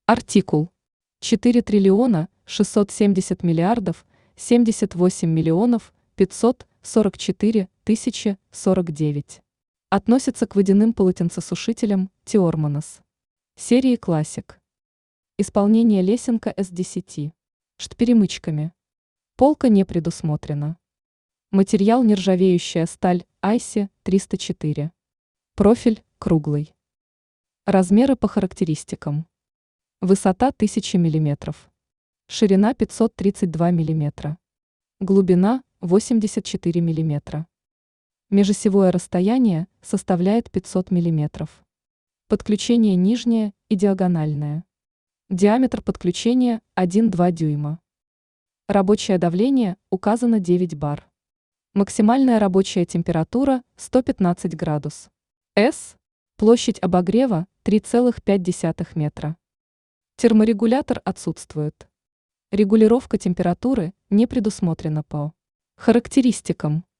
Артикул 4 триллиона 670 миллиардов 78 миллионов 544 тысячи 49. Относится к водяным полотенцесушителям Тиормонос. Серии Classic. Исполнение лесенка S10. Штперемычками. Полка не предусмотрена. Материал нержавеющая сталь IC 304. Профиль круглый. Размеры по характеристикам. Высота 1000 мм. Ширина 532 мм. Глубина 84 мм. Межосевое расстояние составляет 500 мм. Подключение нижнее и диагональное. Диаметр подключения 1,2 дюйма. Рабочее давление указано 9 бар. Максимальная рабочая температура 115 градус. С. Площадь обогрева 3,5 метра. Терморегулятор отсутствует. Регулировка температуры не предусмотрена по характеристикам.